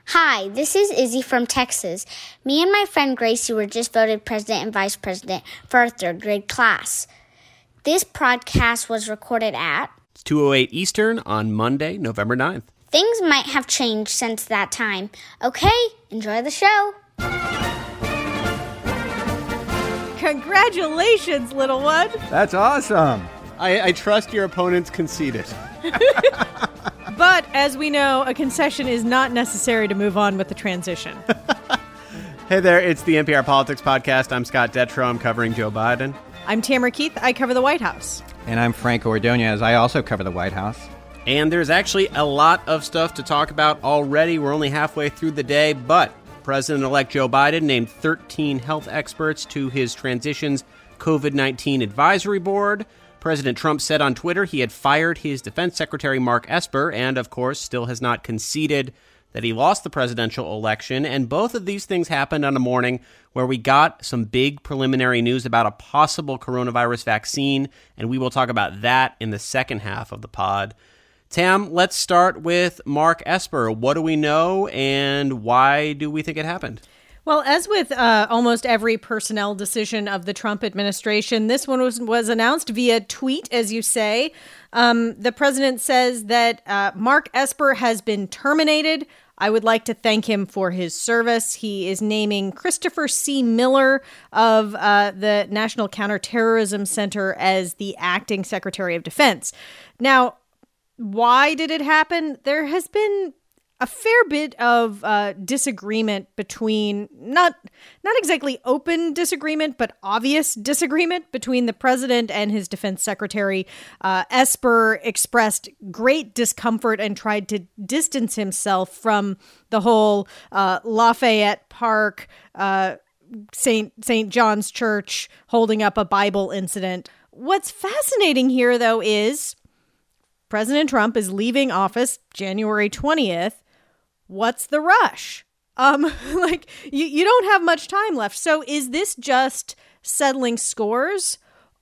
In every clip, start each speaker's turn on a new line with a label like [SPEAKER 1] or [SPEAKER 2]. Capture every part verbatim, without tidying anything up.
[SPEAKER 1] Hi, this is Izzy from Texas. Me and my friend Gracie were just voted president and vice president for our third grade class. This podcast was recorded at
[SPEAKER 2] It's two oh eight Eastern on Monday, November ninth.
[SPEAKER 1] Things might have changed since that time. Okay, enjoy the show.
[SPEAKER 3] Congratulations, little one.
[SPEAKER 4] That's awesome.
[SPEAKER 2] I, I trust your opponents conceded.
[SPEAKER 3] But as we know, a concession is not necessary to move on with the transition.
[SPEAKER 2] Hey there, it's the N P R Politics Podcast. I'm Scott Detrow. I'm covering Joe Biden.
[SPEAKER 3] I'm Tamara Keith. I cover the White House.
[SPEAKER 4] And I'm Franco Ordonez. I also cover the White House.
[SPEAKER 2] And there's actually a lot of stuff to talk about already. We're only halfway through the day, but President-elect Joe Biden named thirteen health experts to his transition's covid nineteen advisory board. President Trump said on Twitter he had fired his defense secretary Mark Esper and, of course, still has not conceded that he lost the presidential election. And both of these things happened on a morning where we got some big preliminary news about a possible coronavirus vaccine, and we will talk about that in the second half of the pod. Tam, let's start with Mark Esper. What do we know, and why do we think it happened?
[SPEAKER 3] Well, as with uh, almost every personnel decision of the Trump administration, this one was, was announced via tweet, as you say. Um, the president says that uh, Mark Esper has been terminated. I would like to thank him for his service. He is naming Christopher C. Miller of uh, the National Counterterrorism Center as the acting Secretary of Defense. Now, why did it happen? There has been a fair bit of uh, disagreement between, not not exactly open disagreement, but obvious disagreement between the president and his defense secretary. Uh, Esper expressed great discomfort and tried to distance himself from the whole uh, Lafayette Park, uh, Saint Saint John's Church holding up a Bible incident. What's fascinating here, though, is President Trump is leaving office January twentieth. What's the rush? Um, like, you, you don't have much time left. So is this just settling scores?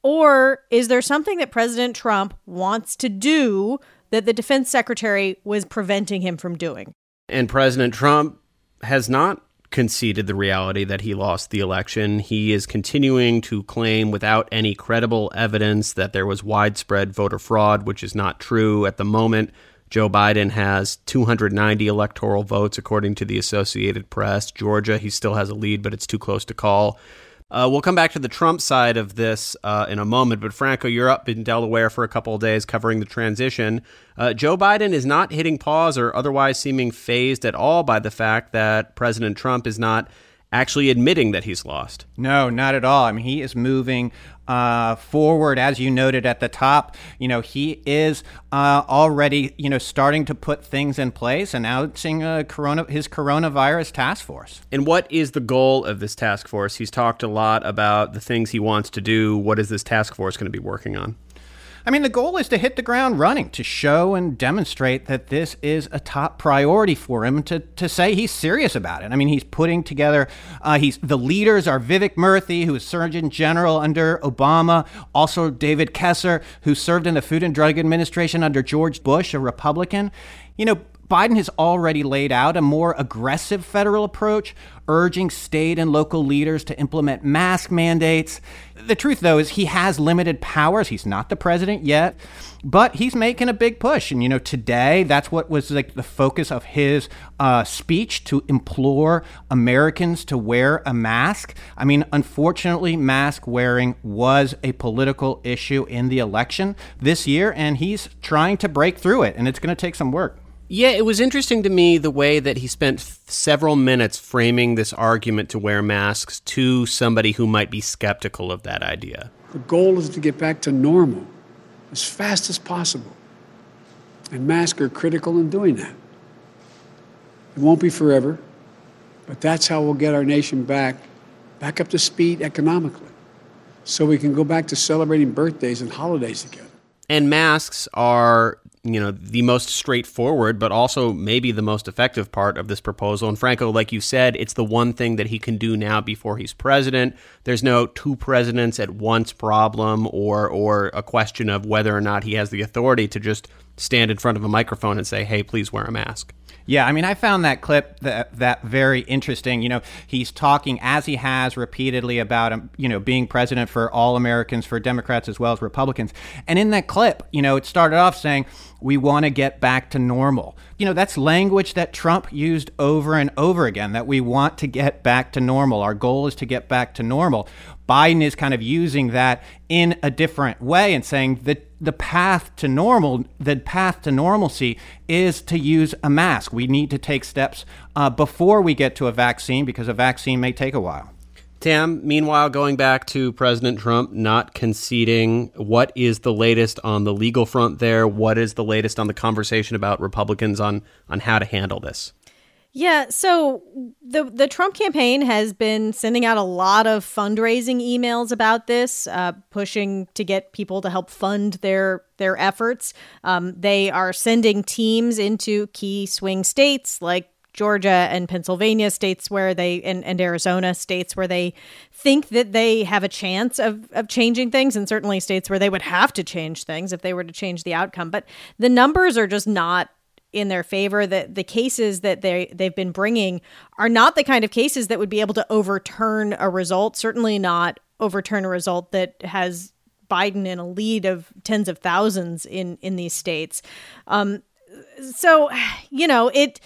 [SPEAKER 3] Or is there something that President Trump wants to do that the defense secretary was preventing him from doing?
[SPEAKER 2] And President Trump has not conceded the reality that he lost the election. He is continuing to claim without any credible evidence that there was widespread voter fraud, which is not true at the moment. Joe Biden has two hundred ninety electoral votes, according to the Associated Press. Georgia, he still has a lead, but it's too close to call. Uh, we'll come back to the Trump side of this uh, in a moment. But Franco, you're up in Delaware for a couple of days covering the transition. Uh, Joe Biden is not hitting pause or otherwise seeming fazed at all by the fact that President Trump is not actually admitting that he's lost.
[SPEAKER 4] No, not at all. I mean, he is moving uh, forward, as you noted at the top. You know, he is uh, already, you know, starting to put things in place, announcing a corona, his coronavirus task force.
[SPEAKER 2] And what is the goal of this task force? He's talked a lot about the things he wants to do. What is this task force going to be working on?
[SPEAKER 4] I mean, the goal is to hit the ground running, to show and demonstrate that this is a top priority for him, to to say he's serious about it. I mean, he's putting together, uh, he's the leaders are Vivek Murthy, who was Surgeon General under Obama, also David Kessler, who served in the Food and Drug Administration under George Bush, a Republican. You know, Biden has already laid out a more aggressive federal approach, urging state and local leaders to implement mask mandates. The truth, though, is he has limited powers. He's not the president yet, but he's making a big push. And, you know, today, that's what was like the focus of his uh, speech, to implore Americans to wear a mask. I mean, unfortunately, mask wearing was a political issue in the election this year, and he's trying to break through it, and it's going to take some work.
[SPEAKER 2] Yeah, it was interesting to me the way that he spent f- several minutes framing this argument to wear masks to somebody who might be skeptical of that idea.
[SPEAKER 5] The goal is to get back to normal as fast as possible. And masks are critical in doing that. It won't be forever, but that's how we'll get our nation back, back up to speed economically, so we can go back to celebrating birthdays and holidays together.
[SPEAKER 2] And masks are, you know, the most straightforward, but also maybe the most effective part of this proposal. And Franco, like you said, it's the one thing that he can do now before he's president. There's no two presidents at once problem or or a question of whether or not he has the authority to just stand in front of a microphone and say, hey, please wear a mask.
[SPEAKER 4] Yeah, I mean, I found that clip that that very interesting. You know, he's talking, as he has repeatedly, about, um, you know, being president for all Americans, for Democrats as well as Republicans. And in that clip, you know, it started off saying, we want to get back to normal. You know, that's language that Trump used over and over again, that we want to get back to normal. Our goal is to get back to normal. Biden is kind of using that in a different way and saying that the path to normal, the path to normalcy is to use a mask. We need to take steps uh, before we get to a vaccine, because a vaccine may take a while.
[SPEAKER 2] Tam, meanwhile, going back to President Trump not conceding, what is the latest on the legal front there? What is the latest on the conversation about Republicans on, on how to handle this?
[SPEAKER 3] Yeah, so the the Trump campaign has been sending out a lot of fundraising emails about this, uh, pushing to get people to help fund their their efforts. Um, they are sending teams into key swing states like Georgia and Pennsylvania, states where they and, and Arizona, states where they think that they have a chance of, of changing things, and certainly states where they would have to change things if they were to change the outcome. But the numbers are just not in their favor. That the cases that they they've been bringing are not the kind of cases that would be able to overturn a result, certainly not overturn a result that has Biden in a lead of tens of thousands in, in these states. Um, so, you know, it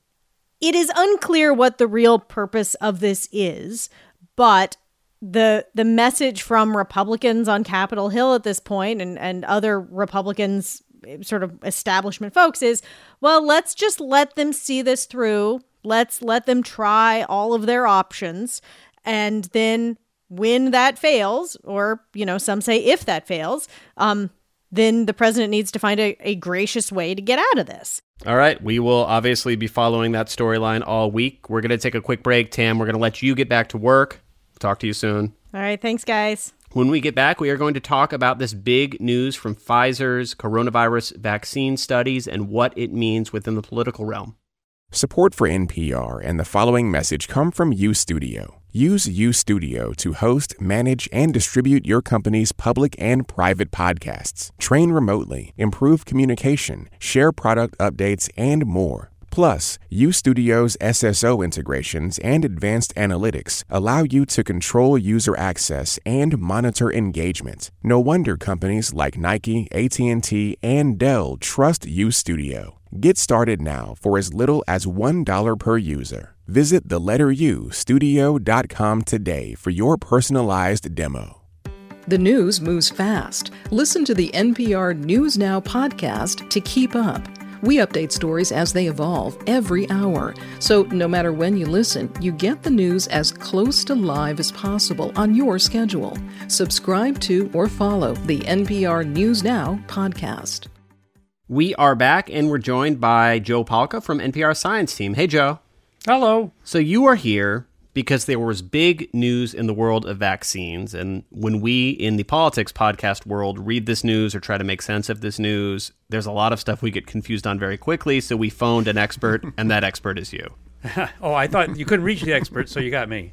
[SPEAKER 3] it is unclear what the real purpose of this is, but the the message from Republicans on Capitol Hill at this point, and, and other Republicans, sort of establishment folks, is, well, let's just let them see this through. Let's let them try all of their options. And then when that fails, or, you know, some say if that fails, um, then the president needs to find a, a gracious way to get out of this.
[SPEAKER 2] All right. We will obviously be following that storyline all week. We're going to take a quick break, Tam. We're going to let you get back to work. Talk to you soon.
[SPEAKER 3] All right. Thanks, guys.
[SPEAKER 2] When we get back, we are going to talk about this big news from Pfizer's coronavirus vaccine studies and what it means within the political realm.
[SPEAKER 6] Support for N P R and the following message come from UStudio. Use UStudio to host, manage, and distribute your company's public and private podcasts. Train remotely, improve communication, share product updates, and more. Plus, UStudio's S S O integrations and advanced analytics allow you to control user access and monitor engagement. No wonder companies like Nike, A T and T, and Dell trust UStudio. Get started now for as little as one dollar per user. Visit the letter U studio dot com today for your personalized demo.
[SPEAKER 7] The news moves fast. Listen to the N P R News Now podcast to keep up. We update stories as they evolve every hour. So no matter when you listen, you get the news as close to live as possible on your schedule. Subscribe to or follow the N P R News Now podcast.
[SPEAKER 2] We are back, and we're joined by Joe Palca from N P R Science Team. Hey, Joe.
[SPEAKER 8] Hello.
[SPEAKER 2] So you are here because there was big news in the world of vaccines, and when we in the politics podcast world read this news or try to make sense of this news, there's a lot of stuff we get confused on very quickly, so we phoned an expert, and that expert is you.
[SPEAKER 8] Oh, I thought you couldn't reach the expert, so you got me.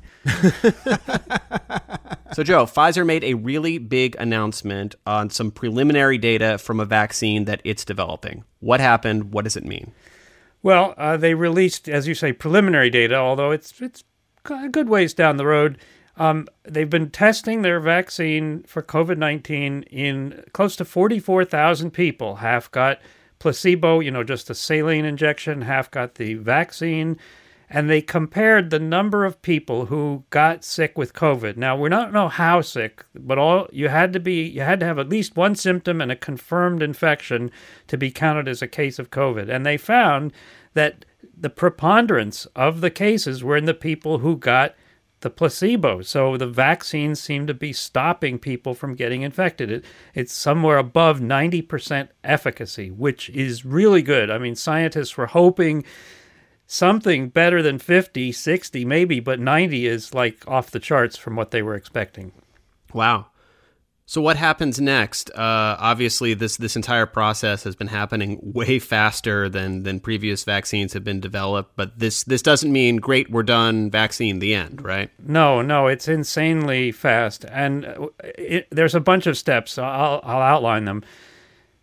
[SPEAKER 2] So, Joe, Pfizer made a really big announcement on some preliminary data from a vaccine that it's developing. What happened? What does it mean?
[SPEAKER 8] Well, uh, they released, as you say, preliminary data, although it's it's a good ways down the road. Um, they've been testing their vaccine for COVID nineteen in close to forty-four thousand people. Half got placebo, you know, just a saline injection, half got the vaccine. And they compared the number of people who got sick with COVID. Now, we don't know how sick, but all you had to be, you had to have at least one symptom and a confirmed infection to be counted as a case of COVID. And they found that the preponderance of the cases were in the people who got the placebo. So the vaccines seem to be stopping people from getting infected. It, it's somewhere above ninety percent efficacy, which is really good. I mean, scientists were hoping something better than fifty, sixty maybe, but ninety is like off the charts from what they were expecting.
[SPEAKER 2] Wow. So what happens next? Uh, obviously, this this entire process has been happening way faster than than previous vaccines have been developed. But this this doesn't mean, great, we're done, vaccine, the end, right?
[SPEAKER 8] No, no, it's insanely fast. And it, there's a bunch of steps. So I'll, I'll outline them.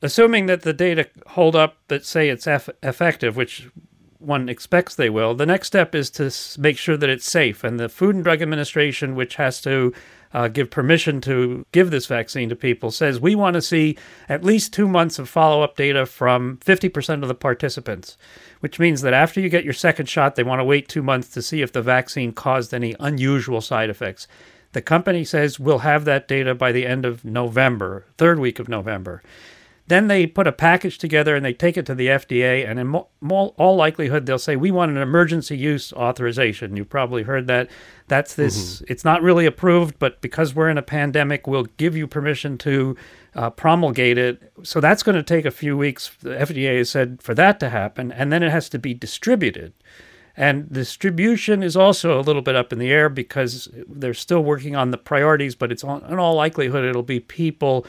[SPEAKER 8] assuming that the data hold up that say it's eff- effective, which one expects they will, the next step is to make sure that it's safe. And the Food and Drug Administration, which has to uh, give permission to give this vaccine to people, says we want to see at least two months of follow-up data from fifty percent of the participants, which means that after you get your second shot, they want to wait two months to see if the vaccine caused any unusual side effects. The company says we'll have that data by the end of November, third week of November. Then they put a package together and they take it to the F D A, and in mo- mo- all likelihood, they'll say, we want an emergency use authorization. You've probably heard that. That's this, mm-hmm. It's not really approved, but because we're in a pandemic, we'll give you permission to uh, promulgate it. So that's going to take a few weeks, the F D A has said, for that to happen, and then it has to be distributed. And distribution is also a little bit up in the air because they're still working on the priorities, but it's all, in all likelihood, it'll be people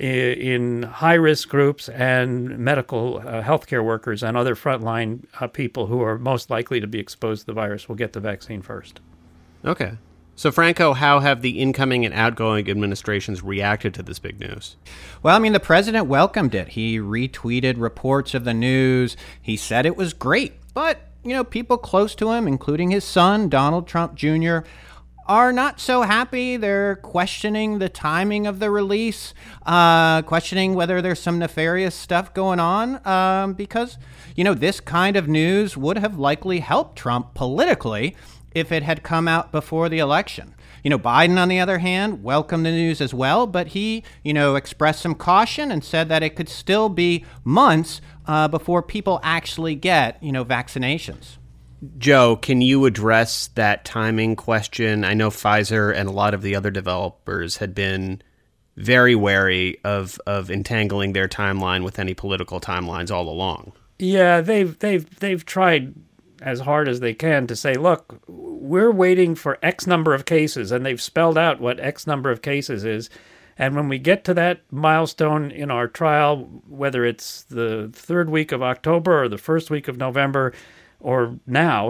[SPEAKER 8] in high-risk groups and medical uh, healthcare workers and other frontline uh, people who are most likely to be exposed to the virus will get the vaccine first.
[SPEAKER 2] Okay. So, Franco, how have the incoming and outgoing administrations reacted to this big news?
[SPEAKER 4] Well, I mean, the president welcomed it. He retweeted reports of the news. He said it was great. But, you know, people close to him, including his son, Donald Trump Junior, are not so happy. They're questioning the timing of the release, uh, questioning whether there's some nefarious stuff going on, um, because, you know, this kind of news would have likely helped Trump politically if it had come out before the election. You know, Biden, on the other hand, welcomed the news as well, but he, you know, expressed some caution and said that it could still be months uh, before people actually get, you know, vaccinations.
[SPEAKER 2] Joe, can you address that timing question? I know Pfizer and a lot of the other developers had been very wary of of entangling their timeline with any political timelines all along.
[SPEAKER 8] Yeah, they've they've they've tried as hard as they can to say, look, we're waiting for X number of cases, and they've spelled out what X number of cases is. And when we get to that milestone in our trial, whether it's the third week of October or the first week of November, or now,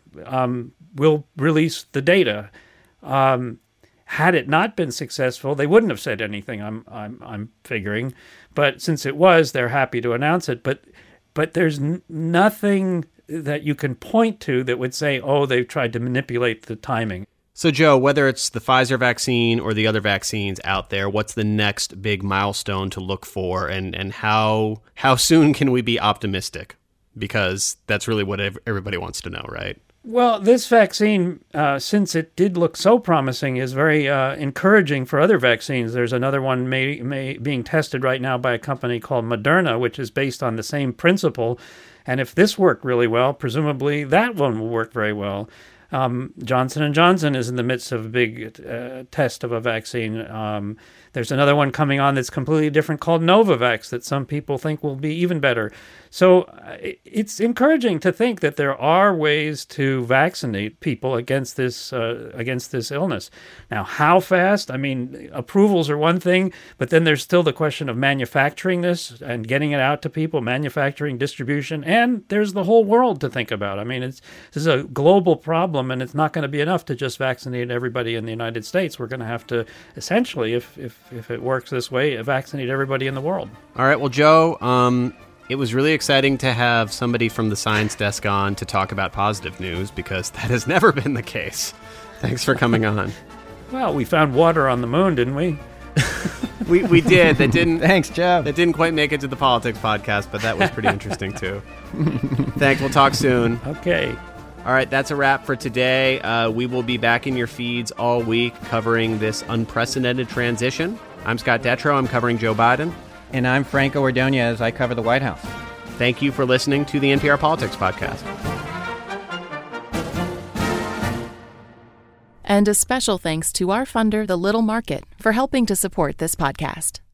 [SPEAKER 8] um, we'll release the data. Um, had it not been successful, they wouldn't have said anything, I'm I'm I'm figuring. But since it was, they're happy to announce it. But but there's n- nothing that you can point to that would say, oh, they've tried to manipulate the timing.
[SPEAKER 2] So, Joe, whether it's the Pfizer vaccine or the other vaccines out there, what's the next big milestone to look for, and, and how how soon can we be optimistic? Because that's really what everybody wants to know, right?
[SPEAKER 8] Well, this vaccine, uh, since it did look so promising, is very uh, encouraging for other vaccines. There's another one may, may, being tested right now by a company called Moderna, which is based on the same principle. And if this worked really well, presumably that one will work very well. Um, Johnson and Johnson is in the midst of a big uh, test of a vaccine. Um, there's another one coming on that's completely different called Novavax that some people think will be even better. So uh, it's encouraging to think that there are ways to vaccinate people against this uh, against this illness. Now, how fast? I mean, approvals are one thing, but then there's still the question of manufacturing this and getting it out to people, manufacturing, distribution, and there's the whole world to think about. I mean, it's this is a global problem, and it's not going to be enough to just vaccinate everybody in the United States. We're going to have to essentially, if if if it works this way, vaccinate everybody in the world.
[SPEAKER 2] All right. Well, Joe, um, it was really exciting to have somebody from the science desk on to talk about positive news, because that has never been the case. Thanks for coming on.
[SPEAKER 8] Well, we found water on the moon, didn't we?
[SPEAKER 2] we we did. That didn't.
[SPEAKER 4] Thanks, Joe.
[SPEAKER 2] That didn't quite make it to the politics podcast, but that was pretty interesting too. Thanks. We'll talk soon.
[SPEAKER 8] Okay.
[SPEAKER 2] All right, that's a wrap for today. Uh, we will be back in your feeds all week covering this unprecedented transition. I'm Scott Detrow. I'm covering Joe Biden.
[SPEAKER 4] And I'm Franco Ordonez. I cover the White House.
[SPEAKER 2] Thank you for listening to the N P R Politics Podcast.
[SPEAKER 9] And a special thanks to our funder, The Little Market, for helping to support this podcast.